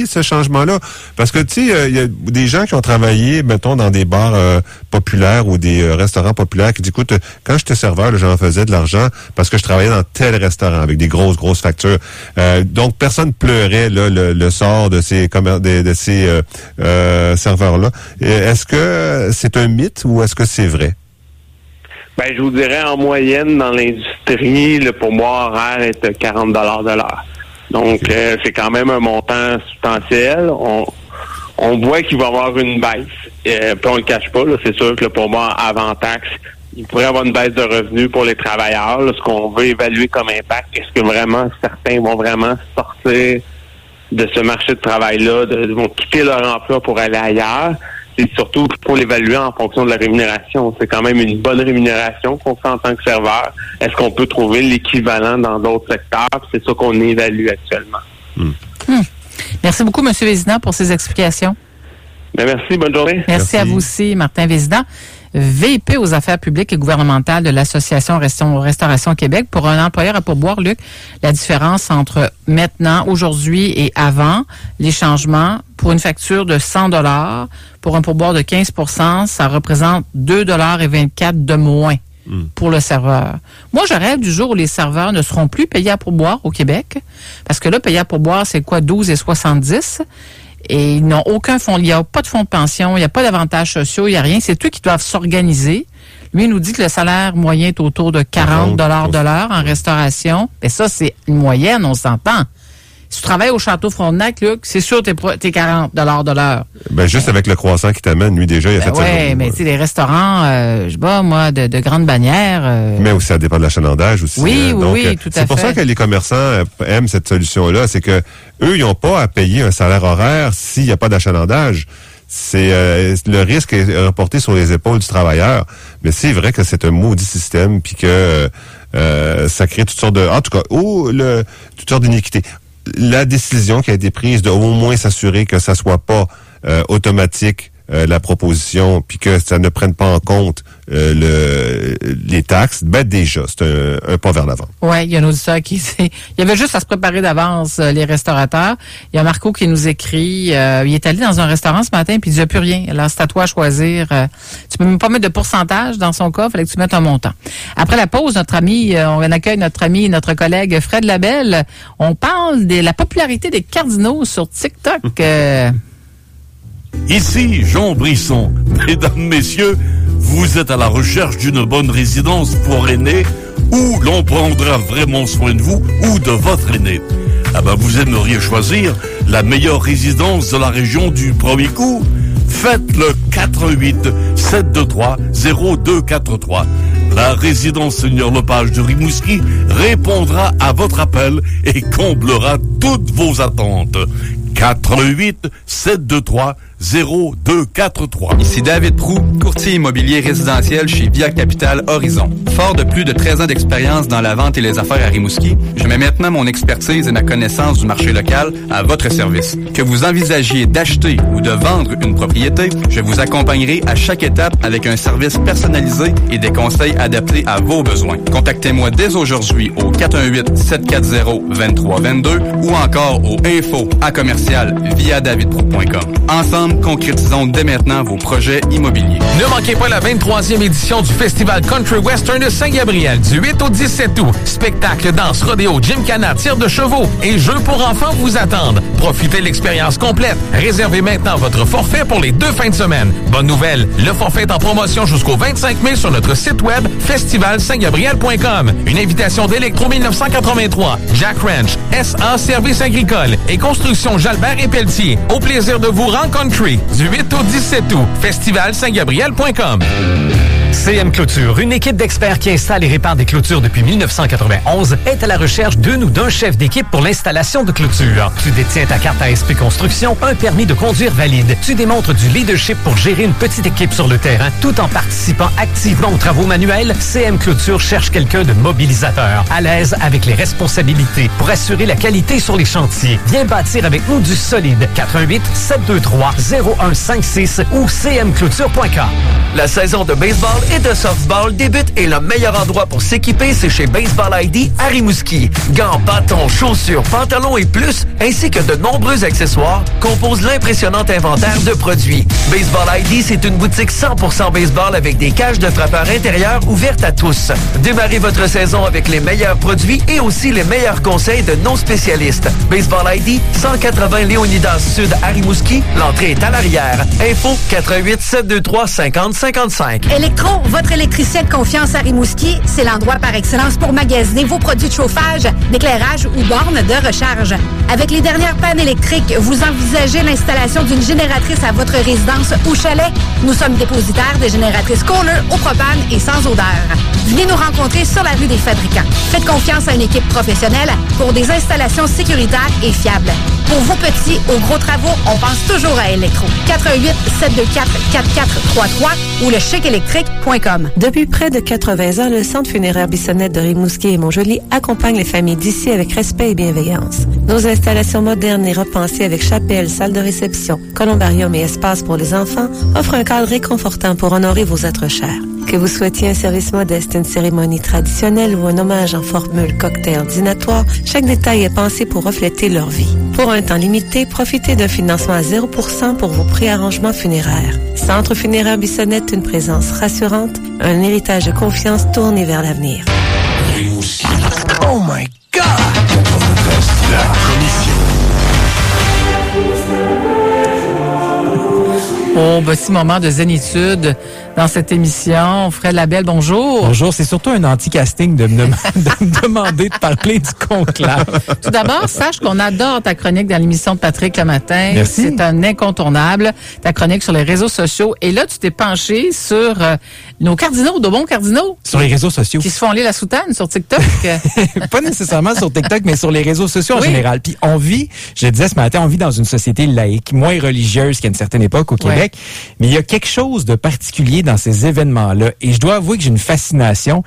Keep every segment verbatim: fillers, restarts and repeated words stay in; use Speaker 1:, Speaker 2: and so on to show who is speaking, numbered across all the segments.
Speaker 1: ce changement-là? Parce que, tu sais, il y a des gens qui ont travaillé, mettons, dans des bars euh, populaires ou des euh, restaurants populaires qui disent, écoute, quand j'étais serveur, là, j'en faisais de l'argent parce que je travaillais dans tel restaurant avec des grosses, grosses factures. Euh, donc, personne pleurait là, le, le sort de ces, commer- de, de ces euh, euh, serveurs-là. Est-ce que c'est un mythe ou est-ce que c'est vrai?
Speaker 2: Ben, je vous dirais, en moyenne, dans l'industrie, le pourboire horaire est de quarante dollars de l'heure. Donc, okay. euh, c'est quand même un montant substantiel. On, on voit qu'il va y avoir une baisse. Euh, puis on le cache pas, là, c'est sûr que le pourboire avant taxe, il pourrait y avoir une baisse de revenus pour les travailleurs. Là, ce qu'on veut évaluer comme impact, est-ce que vraiment certains vont vraiment sortir de ce marché de travail-là, de, de, vont quitter leur emploi pour aller ailleurs? C'est surtout pour l'évaluer en fonction de la rémunération. C'est quand même une bonne rémunération qu'on fait en tant que serveur. Est-ce qu'on peut trouver l'équivalent dans d'autres secteurs? C'est ça qu'on évalue actuellement.
Speaker 3: Hum. Hum. Merci beaucoup, M. Vézina, pour ces explications.
Speaker 2: Bien, merci. Bonne journée.
Speaker 3: Merci, merci à vous aussi, Martin Vézina, V P aux affaires publiques et gouvernementales de l'Association Restauration Québec. Pour un employeur à pourboire, Luc, la différence entre maintenant, aujourd'hui et avant, les changements, pour une facture de cent dollars, pour un pourboire de quinze pour cent, ça représente deux dollars vingt-quatre de moins mm. pour le serveur. Moi, je rêve du jour où les serveurs ne seront plus payés à pourboire au Québec, parce que là, payés à pourboire, c'est quoi, douze et soixante-dix? Et ils n'ont aucun fonds, il n'y a pas de fonds de pension, il n'y a pas d'avantages sociaux, il n'y a rien. C'est eux qui doivent s'organiser. Lui, il nous dit que le salaire moyen est autour de quarante dollars de l'heure en restauration. Mais ça, c'est une moyenne, on s'entend. Si tu travailles au Château Frontenac, Luc, c'est sûr que t'es, t'es quarante dollars de l'heure.
Speaker 1: Ben, juste avec le croissant qui t'amène, lui, déjà, il a
Speaker 3: ben
Speaker 1: fait
Speaker 3: ouais,
Speaker 1: ça.
Speaker 3: Oui, mais tu sais, les restaurants, euh, je sais pas, moi, de, de grandes bannières. Euh...
Speaker 1: Mais aussi, ça dépend de l'achalandage aussi.
Speaker 3: Oui,
Speaker 1: hein.
Speaker 3: oui,
Speaker 1: Donc,
Speaker 3: oui, tout à fait.
Speaker 1: C'est pour ça que les commerçants aiment cette solution-là. C'est que eux, ils n'ont pas à payer un salaire horaire s'il n'y a pas d'achalandage. C'est euh, le risque est reporté sur les épaules du travailleur. Mais c'est vrai que c'est un maudit système, puis que euh, ça crée toutes sortes de... En tout cas, ou le toutes sortes d'iniquités. La décision qui a été prise de au moins s'assurer que ça soit pas euh, automatique euh, la proposition, puis que ça ne prenne pas en compte euh, le les taxes, ben déjà, c'est un, un pas vers l'avant.
Speaker 3: Oui, il y a un auditeur qui il y avait juste à se préparer d'avance, euh, les restaurateurs. Il y a Marco qui nous écrit, euh, il est allé dans un restaurant ce matin, puis il dit, il n'y a plus rien. Alors, c'est à toi à choisir. Euh, tu peux même pas mettre de pourcentage dans son cas, il fallait que tu mettes un montant. Après la pause, notre ami, euh, on accueille notre ami, notre collègue Fred Labelle. On parle de la popularité des cardinaux sur TikTok. Euh,
Speaker 4: Ici Jean Brisson. Mesdames, messieurs, vous êtes à la recherche d'une bonne résidence pour aînés où l'on prendra vraiment soin de vous ou de votre aîné. Ah ben, vous aimeriez choisir la meilleure résidence de la région du premier coup? Faites le quatre un huit sept deux trois zéro deux quatre trois. La résidence Seigneur Lepage de Rimouski répondra à votre appel et comblera toutes vos attentes. quatre un huit sept deux trois zéro deux quatre trois.
Speaker 5: Ici David Proux, courtier immobilier résidentiel chez Via Capital Horizon. Fort de plus de treize ans d'expérience dans la vente et les affaires à Rimouski, je mets maintenant mon expertise et ma connaissance du marché local à votre service. Que vous envisagiez d'acheter ou de vendre une propriété, je vous accompagnerai à chaque étape avec un service personnalisé et des conseils adaptés à vos besoins. Contactez-moi dès aujourd'hui au quatre un huit sept quatre zéro deux trois deux deux ou encore au info à commercial via david proux point com. Ensemble, concrétisons dès maintenant vos projets immobiliers.
Speaker 6: Ne manquez pas la vingt-troisième édition du Festival Country Western de Saint-Gabriel du huit au dix-sept août. Spectacle, danse, rodéo, gymkhana, tir de chevaux et jeux pour enfants vous attendent. Profitez de l'expérience complète. Réservez maintenant votre forfait pour les deux fins de semaine. Bonne nouvelle, le forfait est en promotion jusqu'au vingt-cinq mai sur notre site web festival saint gabriel point com. Une invitation d'Electro mille neuf cent quatre-vingt-trois, Jack Ranch, S A Services agricoles et Construction Jalbert et Pelletier. Au plaisir de vous rencontrer du huit au dix-sept août. festival saint gabriel point com.
Speaker 7: C M Clôture, une équipe d'experts qui installe et répare des clôtures depuis mille neuf cent quatre-vingt-onze, est à la recherche d'une ou d'un chef d'équipe pour l'installation de clôture. Tu détiens ta carte A S P Construction, un permis de conduire valide. Tu démontres du leadership pour gérer une petite équipe sur le terrain tout en participant activement aux travaux manuels. C M Clôture cherche quelqu'un de mobilisateur, à l'aise avec les responsabilités pour assurer la qualité sur les chantiers. Viens bâtir avec nous du solide. quatre un huit sept deux trois zéro un cinq six ou c m clôture point com.
Speaker 8: La saison de baseball et de softball débutent et le meilleur endroit pour s'équiper, c'est chez Baseball I D à Rimouski. Gants, bâtons, chaussures, pantalons et plus, ainsi que de nombreux accessoires, composent l'impressionnant inventaire de produits. Baseball I D, c'est une boutique cent pour cent baseball avec des cages de frappeurs intérieurs ouvertes à tous. Démarrez votre saison avec les meilleurs produits et aussi les meilleurs conseils de nos spécialistes. Baseball I D, cent quatre-vingts Léonidas Sud à Rimouski. L'entrée est à l'arrière. Info quatre un huit sept deux trois cinquante cinquante-cinq.
Speaker 9: Électro, votre électricien de confiance à Rimouski, c'est l'endroit par excellence pour magasiner vos produits de chauffage, d'éclairage ou bornes de recharge. Avec les dernières pannes électriques, vous envisagez l'installation d'une génératrice à votre résidence ou chalet? Nous sommes dépositaires de génératrices Kohler au propane et sans odeur. Venez nous rencontrer sur la rue des Fabricants. Faites confiance à une équipe professionnelle pour des installations sécuritaires et fiables. Pour vos petits ou gros travaux, on pense toujours à Électro. quatre un huit sept deux quatre quatre quatre trois trois ou le chic électrique point com.
Speaker 10: Depuis près de quatre-vingts ans, le Centre funéraire Bissonnette de Rimouski et Montjoly accompagne les familles d'ici avec respect et bienveillance. Nos installations modernes et repensées avec chapelle, salle de réception, columbarium et espace pour les enfants offrent un cadre réconfortant pour honorer vos êtres chers. Que vous souhaitiez un service modeste, une cérémonie traditionnelle ou un hommage en formule cocktail dînatoire, chaque détail est pensé pour refléter leur vie. Pour un temps limité, profitez d'un financement à zéro pour cent pour vos préarrangements funéraires. Centre funéraire Bissonnette, une présence rassurante, un héritage de confiance tourné vers l'avenir.
Speaker 8: Oh my God!
Speaker 11: La commission.
Speaker 3: Oh, petit moment de zénitude dans cette émission. Fred Labelle, bonjour.
Speaker 12: Bonjour, c'est surtout un anti-casting de me, de me demander de parler du conclave.
Speaker 3: Tout d'abord, sache qu'on adore ta chronique dans l'émission de Patrick le matin.
Speaker 12: Merci.
Speaker 3: C'est un incontournable, ta chronique sur les réseaux sociaux. Et là, tu t'es penché sur euh, nos cardinaux, de bons cardinaux.
Speaker 12: Sur les réseaux sociaux.
Speaker 3: Qui se font enlever la soutane sur TikTok.
Speaker 12: Pas nécessairement sur TikTok, mais sur les réseaux sociaux en
Speaker 3: oui.
Speaker 12: général. Puis on vit, je le disais ce matin, on vit dans une société laïque, moins religieuse qu'à une certaine époque au Québec. Ouais. Mais il y a quelque chose de particulier dans ces événements-là. Et je dois avouer que j'ai une fascination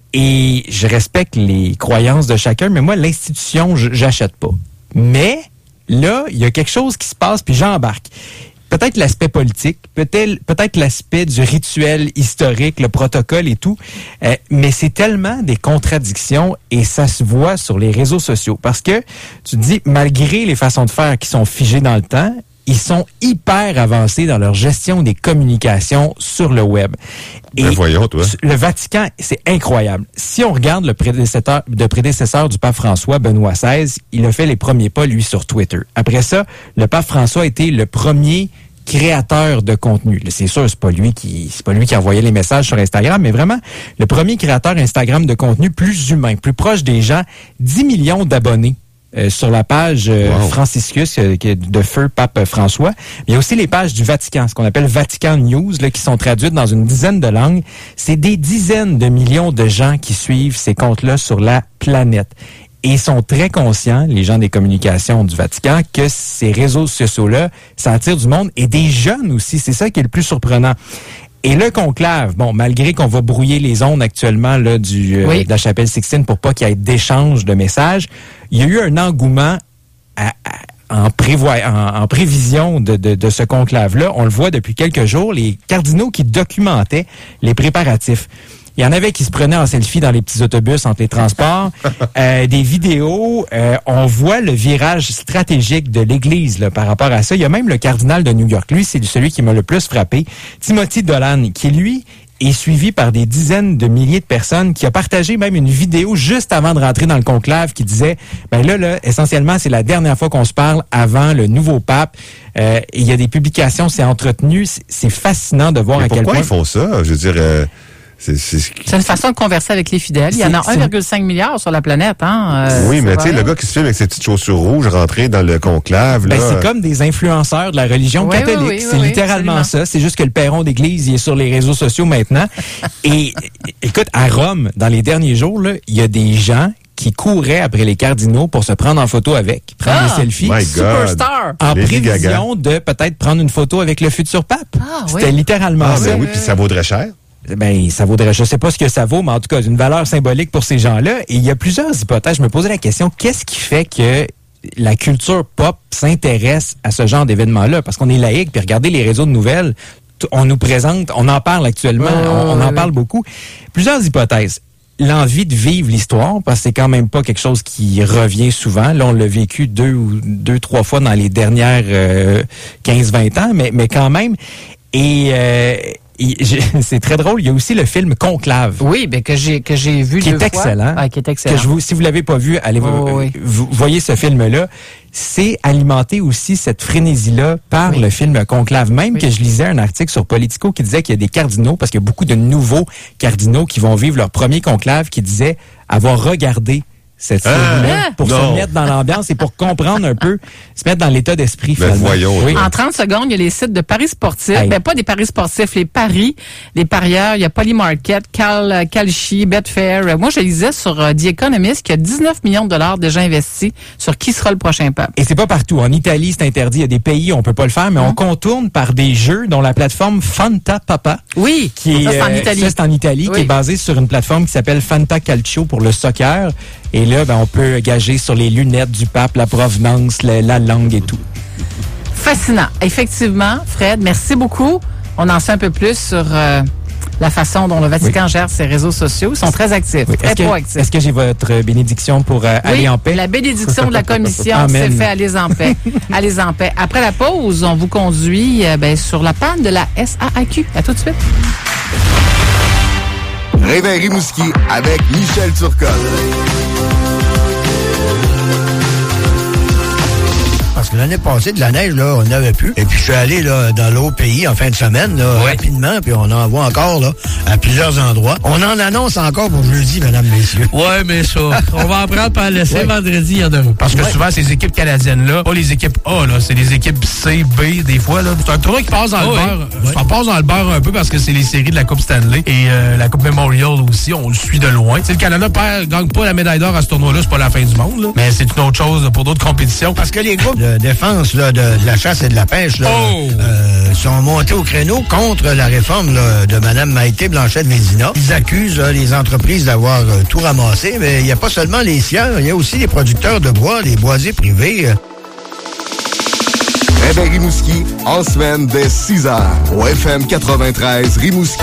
Speaker 12: et je respecte les croyances de chacun, mais moi, l'institution, j'achète pas. Mais là, il y a quelque chose qui se passe, puis j'embarque. Peut-être l'aspect politique, peut-être peut-être l'aspect du rituel historique, le protocole et tout, euh, mais c'est tellement des contradictions et ça se voit sur les réseaux sociaux. Parce que, tu te dis, malgré les façons de faire qui sont figées dans le temps, ils sont hyper avancés dans leur gestion des communications sur le web. Et
Speaker 1: ben voyons, toi.
Speaker 12: Le Vatican, c'est incroyable. Si on regarde le prédécesseur, le prédécesseur du pape François, Benoît seize, il a fait les premiers pas, lui, sur Twitter. Après ça, le pape François a été le premier créateur de contenu. C'est sûr, c'est pas lui qui, c'est pas lui qui envoyait les messages sur Instagram, mais vraiment, le premier créateur Instagram de contenu plus humain, plus proche des gens, dix millions d'abonnés. Euh, sur la page euh, wow. Franciscus euh, de feu pape François. Il y a aussi les pages du Vatican, ce qu'on appelle Vatican News, là, qui sont traduites dans une dizaine de langues. C'est des dizaines de millions de gens qui suivent ces comptes-là sur la planète. Et ils sont très conscients, les gens des communications du Vatican, que ces réseaux sociaux-là, ça attire du monde et des jeunes aussi. C'est ça qui est le plus surprenant. Et le conclave, bon, malgré qu'on va brouiller les ondes actuellement là du euh, oui. de la chapelle Sixtine pour pas qu'il y ait d'échange de messages, il y a eu un engouement à, à, en, prévoi, en, en prévision de, de, de ce conclave-là. On le voit depuis quelques jours, les cardinaux qui documentaient les préparatifs. Il y en avait qui se prenaient en selfie dans les petits autobus entre les transports. euh, des vidéos, euh, on voit le virage stratégique de l'Église là, par rapport à ça. Il y a même le cardinal de New York. Lui, c'est celui qui m'a le plus frappé. Timothy Dolan, qui lui est suivi par des dizaines de milliers de personnes, qui a partagé même une vidéo juste avant de rentrer dans le conclave qui disait, ben là, là, essentiellement, c'est la dernière fois qu'on se parle avant le nouveau pape. Euh, il y a des publications, c'est entretenu. C'est, c'est fascinant de voir
Speaker 1: mais
Speaker 12: à quel point...
Speaker 1: Pourquoi ils font ça? Je veux dire... Euh...
Speaker 3: C'est, c'est... c'est une façon de converser avec les fidèles. Il y en a un virgule cinq milliard sur la planète. Hein? Euh,
Speaker 1: oui, mais tu sais, le gars qui se filme avec ses petites chaussures rouges rentré dans le conclave. Là.
Speaker 12: Ben, c'est comme des influenceurs de la religion oui, catholique. Oui, oui, c'est oui, littéralement absolument. Ça. C'est juste que le perron d'église, il est sur les réseaux sociaux maintenant. Et écoute, à Rome, dans les derniers jours, là, il y a des gens qui couraient après les cardinaux pour se prendre en photo avec, prendre ah, des selfies.
Speaker 1: My
Speaker 3: Superstar!
Speaker 12: En Lady prévision Gaga. De peut-être prendre une photo avec le futur pape.
Speaker 3: Ah,
Speaker 12: C'était
Speaker 3: oui.
Speaker 12: littéralement
Speaker 1: ah,
Speaker 12: ça.
Speaker 1: Ben oui, puis ça vaudrait cher.
Speaker 12: Ben, ça vaudrait, je sais pas ce que ça vaut, mais en tout cas, une valeur symbolique pour ces gens-là. Et il y a plusieurs hypothèses. Je me posais la question, qu'est-ce qui fait que la culture pop s'intéresse à ce genre d'événement-là? Parce qu'on est laïque, puis regardez les réseaux de nouvelles, t- on nous présente, on en parle actuellement,
Speaker 3: Oh,
Speaker 12: on, on en
Speaker 3: oui.
Speaker 12: parle beaucoup. Plusieurs hypothèses. L'envie de vivre l'histoire, parce que c'est quand même pas quelque chose qui revient souvent. Là, on l'a vécu deux ou deux, trois fois dans les dernières euh, quinze vingt ans, mais, mais quand même. Et... Euh, Et j'ai- c'est très drôle. Il y a aussi le film Conclave.
Speaker 3: Oui, ben que j'ai que j'ai vu
Speaker 12: qui
Speaker 3: deux
Speaker 12: est
Speaker 3: fois.
Speaker 12: excellent.
Speaker 3: Ah, qui est excellent.
Speaker 12: Que je vous, si vous l'avez pas vu, allez
Speaker 3: Oh,
Speaker 12: vous,
Speaker 3: oui.
Speaker 12: vous voyez ce film-là. C'est alimenté aussi cette frénésie-là par
Speaker 3: Oui.
Speaker 12: le film Conclave. Même
Speaker 3: Oui.
Speaker 12: que je lisais un article sur Politico qui disait qu'il y a des cardinaux, parce qu'il y a beaucoup de nouveaux cardinaux qui vont vivre leur premier conclave, qui disaient avoir regardé cette série-là
Speaker 3: Ah!
Speaker 12: pour
Speaker 1: Non.
Speaker 12: se mettre dans l'ambiance et pour comprendre un peu, se mettre dans l'état d'esprit
Speaker 1: Ben,
Speaker 12: finalement.
Speaker 1: voyons,
Speaker 12: Oui.
Speaker 3: En trente secondes, il y a les sites de paris sportifs.
Speaker 12: Hey.
Speaker 3: Ben, pas des paris sportifs, les paris, les parieurs. Il y a Polymarket, Cal, Calchi, Betfair. Euh, Moi, je lisais sur euh, The Economist qu'il y a dix-neuf millions de dollars déjà investis sur qui sera le prochain pape.
Speaker 12: Et c'est pas partout. En Italie, c'est interdit. Il y a des pays où on peut pas le faire, mais on contourne par des jeux dont la plateforme Fanta Papa,
Speaker 3: Oui,
Speaker 12: qui est,
Speaker 3: ça, c'est en
Speaker 12: euh,
Speaker 3: Italie.
Speaker 12: ça, c'est en Italie,
Speaker 3: Oui.
Speaker 12: qui est basée sur une plateforme qui s'appelle Fanta Calcio pour le soccer. Et là, ben, on peut gager sur les lunettes du pape, la provenance, la, la langue et tout.
Speaker 3: Fascinant. Effectivement, Fred, merci beaucoup. On en sait un peu plus sur euh, la façon dont le Vatican gère ses réseaux sociaux. Ils sont très actifs,
Speaker 12: Oui.
Speaker 3: très
Speaker 12: Est-ce que,
Speaker 3: proactifs.
Speaker 12: est-ce que j'ai votre bénédiction pour euh,
Speaker 3: Oui,
Speaker 12: aller en paix?
Speaker 3: la bénédiction de la commission,
Speaker 12: Amen.
Speaker 3: c'est fait. Allez en paix. Allez en paix. Après la pause, on vous conduit euh, ben, sur la panne de la S A A Q. À tout de suite.
Speaker 11: Réveil Rimouski avec Michel Turcotte.
Speaker 13: Parce que l'année passée, de la neige, là, on n'avait plus. Et puis, je suis allé là, dans l'autre pays en fin de semaine, là,
Speaker 14: Ouais.
Speaker 13: rapidement, puis on en voit encore là, à plusieurs endroits. On en annonce encore pour jeudi, mesdames, messieurs.
Speaker 14: Ouais, mais ça, on va en prendre par laisser
Speaker 13: Ouais.
Speaker 14: vendredi, il y en a. Parce que
Speaker 13: Ouais.
Speaker 14: souvent, ces équipes canadiennes-là, pas les équipes A, là, c'est les équipes C, B, des fois, là. C'est un tournoi qui passe dans le
Speaker 13: Ouais.
Speaker 14: beurre. Ça passe dans le beurre un peu parce que c'est les séries de la Coupe Stanley et euh, la Coupe Memorial aussi, on le suit de loin. Tu sais, le Canada perd, gagne pas la médaille d'or à ce tournoi-là, c'est pas la fin du monde, là. Mais c'est une autre chose pour d'autres compétitions.
Speaker 13: Parce que les groupes de défense là, de, de la chasse et de la pêche là,
Speaker 14: Oh!
Speaker 13: euh, sont montés au créneau contre la réforme là, de Mme Maïté Blanchette-Vézina. Ils accusent là, les entreprises d'avoir euh, tout ramassé, mais il n'y a pas seulement les sieurs, il y a aussi les producteurs de bois, les boisiers privés. euh.
Speaker 11: Réveil Rimouski, en semaine dès six heures, au F M quatre-vingt-treize Rimouski.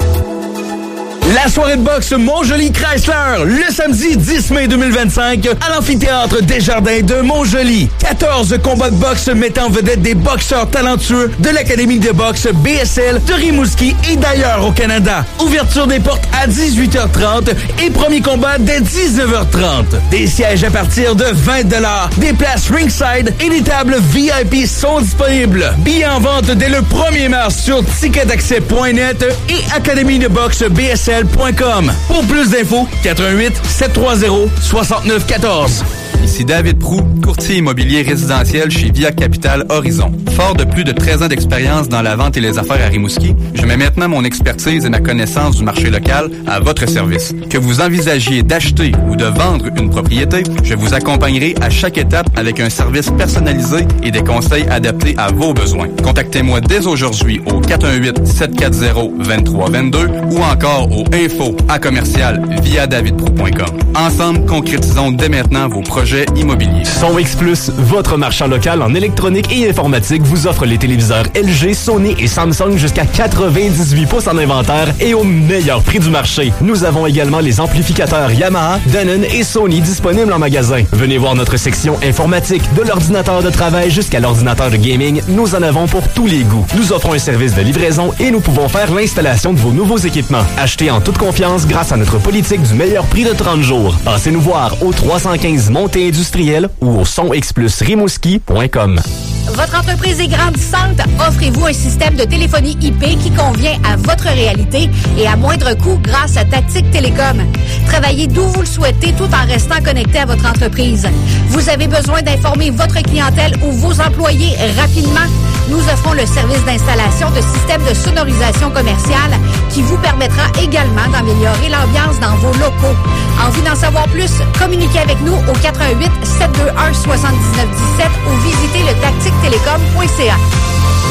Speaker 15: La soirée de boxe Montjoli Chrysler, le samedi dix mai deux mille vingt-cinq, à l'amphithéâtre Desjardins de Montjoli. quatorze combats de boxe mettant en vedette des boxeurs talentueux de l'Académie de boxe B S L de Rimouski et d'ailleurs au Canada. Ouverture des portes à dix-huit heures trente et premier combat dès dix-neuf heures trente. Des sièges à partir de vingt dollars, des places ringside et des tables V I P sont disponibles. Billets en vente dès le premier mars sur ticket accès point net et académie de boxe B S L point com. Pour plus d'infos, quatre un huit, sept trois zéro, six neuf un quatre.
Speaker 5: Ici David Prou, courtier immobilier résidentiel chez Via Capital Horizon. Fort de plus de treize ans d'expérience dans la vente et les affaires à Rimouski, je mets maintenant mon expertise et ma connaissance du marché local à votre service. Que vous envisagiez d'acheter ou de vendre une propriété, je vous accompagnerai à chaque étape avec un service personnalisé et des conseils adaptés à vos besoins. Contactez-moi dès aujourd'hui au quatre un huit, sept quatre zéro, deux trois deux deux ou encore au info à commercial via david prou point com. Ensemble, concrétisons dès maintenant vos projets immobilier.
Speaker 16: Son X Plus, votre marchand local en électronique et informatique, vous offre les téléviseurs L G, Sony et Samsung jusqu'à quatre-vingt-dix-huit pouces en inventaire et au meilleur prix du marché. Nous avons également les amplificateurs Yamaha, Denon et Sony disponibles en magasin. Venez voir notre section informatique, de l'ordinateur de travail jusqu'à l'ordinateur de gaming, nous en avons pour tous les goûts. Nous offrons un service de livraison et nous pouvons faire l'installation de vos nouveaux équipements. Achetez en toute confiance grâce à notre politique du meilleur prix de trente jours. Passez nous voir au trois cent quinze Montée industrielle ou au son x plus rimouski point com.
Speaker 9: Votre entreprise est grandissante? Offrez-vous un système de téléphonie I P qui convient à votre réalité et à moindre coût grâce à Tactique Télécom. Travaillez d'où vous le souhaitez tout en restant connecté à votre entreprise. Vous avez besoin d'informer votre clientèle ou vos employés rapidement? Nous offrons le service d'installation de systèmes de sonorisation commerciale qui vous permettra également d'améliorer l'ambiance dans vos locaux. Envie d'en savoir plus? Communiquez avec nous au quatre un huit, sept deux un, sept neuf un sept ou visitez le tactique télécom point c a.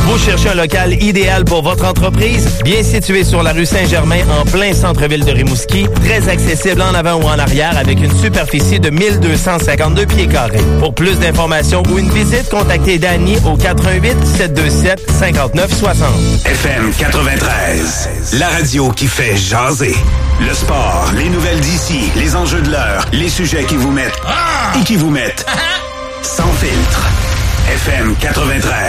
Speaker 17: Vous cherchez un local idéal pour votre entreprise? Bien situé sur la rue Saint-Germain, en plein centre-ville de Rimouski, très accessible en avant ou en arrière avec une superficie de mille deux cent cinquante-deux pieds carrés. Pour plus d'informations ou une visite, contactez Danny au quatre un huit, sept deux sept, cinq neuf six zéro.
Speaker 18: F M quatre-vingt-treize, la radio qui fait jaser. Le sport, les nouvelles d'ici, les enjeux de l'heure, les sujets qui vous mettent ah! et qui vous mettent sans filtre. F M quatre-vingt-treize.